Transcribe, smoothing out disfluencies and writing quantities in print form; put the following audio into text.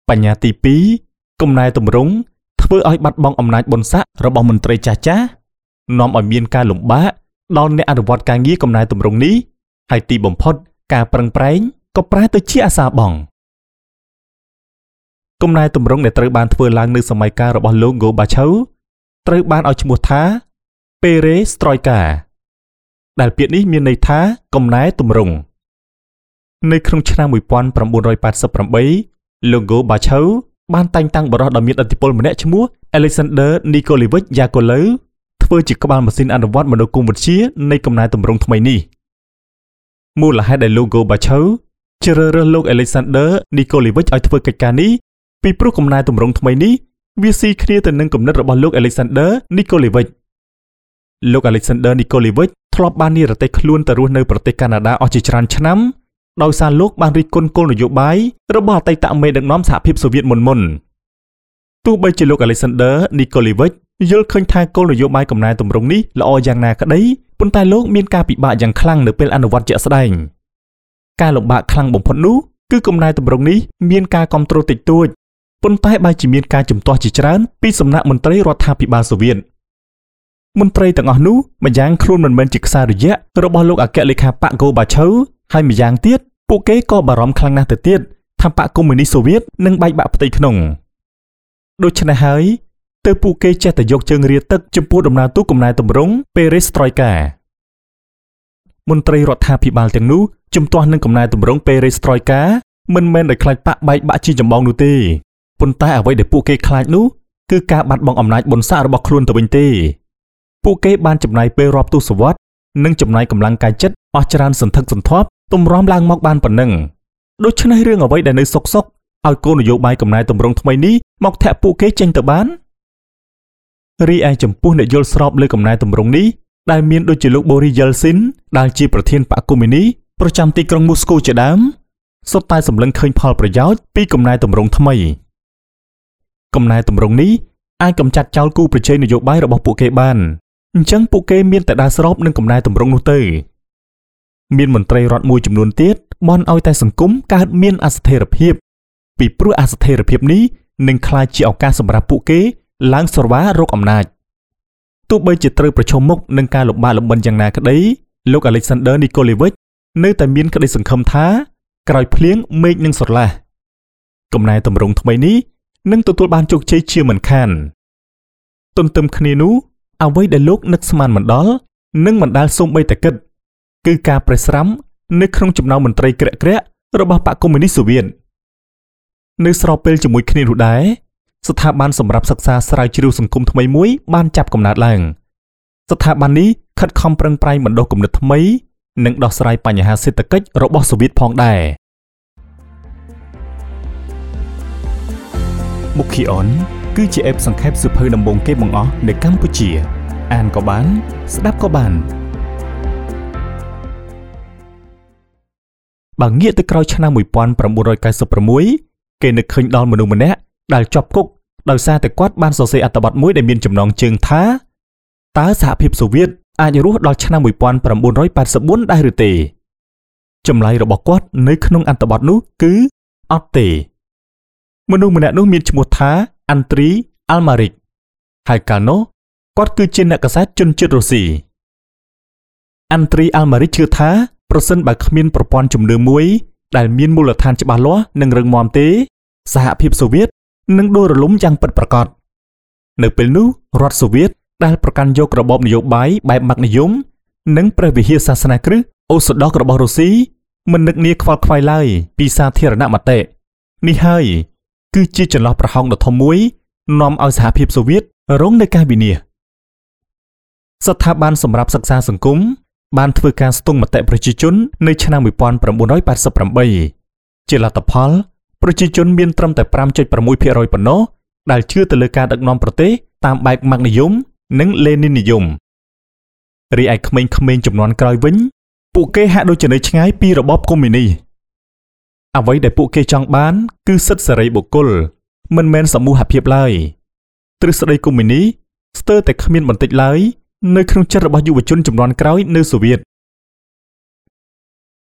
បញ្ញាទី2កំណែតម្រង់ធ្វើឲ្យបាត់បង់អំណាចបុណ្យស័ក្តិរបស់មន្ត្រីចាស់ៗនាំឲ្យមានការលំបាកដល់អ្នកអនុវត្តការងារកំណែតម្រង់នេះហើយទីបំផុតការប្រឹងប្រែងក៏ប្រែទៅជាអាសាបង់កំណែតម្រង់ដែលត្រូវបានធ្វើឡើងនៅសម័យកាលរបស់លោក Gorbachev ត្រូវបានឲ្យឈ្មោះថា Perestroika ដែលពាក្យនេះមានន័យថាកំណែតម្រង់នៅក្នុងឆ្នាំ1988លោក Gorbachev បានតែងតាំងបរិះដ៏មានឥទ្ធិពលម្នាក់ឈ្មោះ Alexander Nikolaevich Yakovlev ធ្វើជាក្បាលម៉ាស៊ីនអនុវត្តមនោគមវិជ្ជានៃកំណែតម្រង់ថ្មីនេះមូលហេតុដែលលោក Gorbachev ជ្រើសរើសលោក Alexander Nikolaevich ឲ្យធ្វើកិច្ចការនេះពីព្រោះកំណែតម្រង់ថ្មីនេះវាស៊ីគ្នាទៅនឹងគំនិតរបស់លោក Alexander Nikolaevich លោក Alexander Nikolaevich ធ្លាប់បាននិរទេសខ្លួនទៅរស់នៅប្រទេសកាណាដាអស់ជាច្រើនឆ្នាំដោយសារលោកបានរិះគន់គោលនយោបាយរបស់អតីតមេដឹកនាំសហភាពសូវៀតមុនទោះបីជាលោក Alexander Nikolaevich យល់ឃើញថាគោលនយោបាយកំណែតម្រង់នេះល្អយ៉ាងណាក្តីប៉ុន្តែលោកមានការពិបាកយ៉ាងខ្លាំងនៅពេលអនុវត្តជាក់ស្ដែងការលំបាកខ្លាំងបំផុតនោះគឺកំណែតម្រង់នេះមានការគាំទ្រតិចតួចប៉ុន្តែបែរជាមានការជំទាស់ជាច្រើនពីសំណាក់មន្ត្រីរដ្ឋាភិបាលសូវៀតមន្ត្រីទាំងអស់នោះម្យ៉ាងខ្លួនមិនមែនជាខ្សែរយៈរបស់លោកអគ្គលេខាបក Gorbachev ហើយម្យ៉ាងទៀតពួកគេក៏បារម្ភខ្លាំងណាស់ទៅទៀតថាបកកុម្មុយនីសសូវៀតនឹងបែកបាក់ផ្ទៃក្នុងដូច្នេះហើយទើបពួកគេចេះតែយកជើងរាទឹកចំពោះដំណើរទូកំណែតម្រង់ Perestroika មន្ត្រីរដ្ឋាភិបាលទាំងនោះជំទាស់នឹងកំណែតម្រង់ Perestroika មិនមែនដោយខ្លាចបកបែកបាក់ជាចម្បងនោះទេប៉ុន្តែអ្វីដែលពួកគេខ្លាចនោះគឺការបាត់បង់អំណាចបុណ្យស័ក្តិរបស់ខ្លួនទៅវិញទេពួកគេបានចំណាយពេលរាប់ទសវត្សរ៍និងចំណាយកម្លាំងកាយចិត្តអស់ច្រើនសន្ធឹកសន្ធាប់ទម្រាំឡើងមកបានប៉ុណ្ណឹងដូច្នេះរឿងអ្វីដែលនៅសុកឲ្យគោលនយោបាយកំណែតម្រង់ថ្មីនេះមកធាក់ពួកគេចេញទៅបានរីឯចំពោះអ្នកយល់ស្របលើកំណែតម្រង់នេះដែលមានដូចជាលោក Boris Yeltsin ដែលជាប្រធានបកកុម្មុយនីប្រចាំទីក្រុងមូស្គូជាដើមសុទ្ធតែសម្លឹងឃើញផលប្រយោជន៍ពីកំណែតម្រង់ថ្មីកំណែតម្រង់នេះអាចកម្ចាត់ចោលគូប្រជែងនយោបាយរបស់ពួកគេបានអញ្ចឹងពួកគេមានតែដើរស្របនឹងកំណែតម្រង់នោះទៅមានមន្ត្រីរដ្ឋមួយចំនួនទៀតបន់ឲ្យតែសង្គមកើតមានអស្ថិរភាពពីព្រោះអស្ថិរភាពនេះនឹងក្លាយជាឱកាសសម្រាប់ពួកគេឡើងស្រវារកអំណាចទោះបីជាត្រូវប្រឈមមុខនឹងការលំបាកលំបិនយ៉ាងណាក្តីលោក Alexander Nikolaevich នៅតែមានក្តីសង្ឃឹមថាក្រោយភ្លៀងមេឃនឹងស្រឡះកំណែតម្រង់ថ្មីនេះនឹងទទួលបានជោគជ័យជាមិនខានទន្ទឹមគ្នានោះអ្វីដែលលោកនឹកស្មានមិនដល់និងមិនដែលសូម្បីតែគិតគឺការប្រេះស្រាំនៅក្នុងចំណោមមន្ត្រីក្រាក់របស់បកកុម្មុយនីសសូវៀតនៅស្របពេលជាមួយគ្នានោះដែរស្ថាប័នសម្រាប់សិក្សាស្រាវជ្រាវសង្គមថ្មីមួយបានចាប់កំណើតឡើងស្ថាប័ននេះខិតខំប្រឹងប្រែងបណ្ដុះគំនិតថ្មីនិងដោះស្រាយបញ្ហាសេដ្ឋកិច្ចរបស់សូវៀតផងដែរមុខអនគឺជាអេបសង្ខេបសៀវភៅដំបូងគេបង្អស់នៅកម្ពុជាអានក៏បានស្ដាប់ក៏បានបើងាកទៅក្រោយឆ្នាំ1996គេនឹកឃើញដល់មនុស្សម្នាក់ដែលជាប់គុកដោយសារតែគាត់បានសរសេរអត្ថបទមួយដែលមានចំណងជើងថាតើសហភាពសូវៀតអាចរស់ដល់ឆ្នាំ1984ដែរឬទេចម្លើយរបស់គាត់នៅក្នុងអត្ថបទនោះគឺអត់ទេមនុស្សម្នាក់នោះមានឈ្មោះថាអាន់ទ្រីអាល់ម៉ារិកហើយកាលនោះគាត់គឺជាអ្នកកាសែតជនជាតិរុស្ស៊ីអាន់ទ្រីអាល់ម៉ារិកជឿថាប្រសិនបើគ្មានប្រព័ន្ធជំនឿមួយដែលមានមូលដ្ឋានច្បាស់លាស់និងរឹងមាំទេសហភាពសូវៀតនឹងដួលរលំយ៉ាងពិតប្រាកដនៅពេលនោះរដ្ឋសូវៀតដែលប្រកាន់យករបបនយោបាយបែបម៉ាក់និយមនិងព្រះវិហារសាសនាគ្រិស្តអូសដុករបស់រុស្ស៊ីមិននឹកនាខ្វល់ខ្វាយឡើយពីសាធារណមតិនេះហើយគឺជាចន្លោះប្រហោងដ៏ធំមួយនាំឲ្យសហភាពសូវៀតរងនៅការវិនាសស្ថាប័នសម្រាប់សិក្សាសង្គមបានធ្វើការស្ទង់មតិប្រជាជននៅឆ្នាំ1988ជាលទ្ធផលប្រជាជនមានត្រឹមតែ 5.6% ប៉ុណ្ណោះដែលជឿទៅលើការដឹកនាំប្រទេសតាមបែបម៉ាក់និយមនិងលេនីននិយមរីឯក្មេងៗជំនាន់ក្រោយវិញពួកគេហាក់ដូចជានៅឆ្ងាយពីរបបកុម្មុយនីសអ្វីដែលពួកគេចង់បានគឺសិទ្ធិសេរីបុគ្គលមិនមែនសមូហភាពឡើយទ្រឹស្ដីកុម្មុយនីសស្ទើរតែគ្មានបន្តិចឡើយនៅក្នុងចិត្តរបស់យុវជនជំនាន់ក្រោយនៅសូវៀត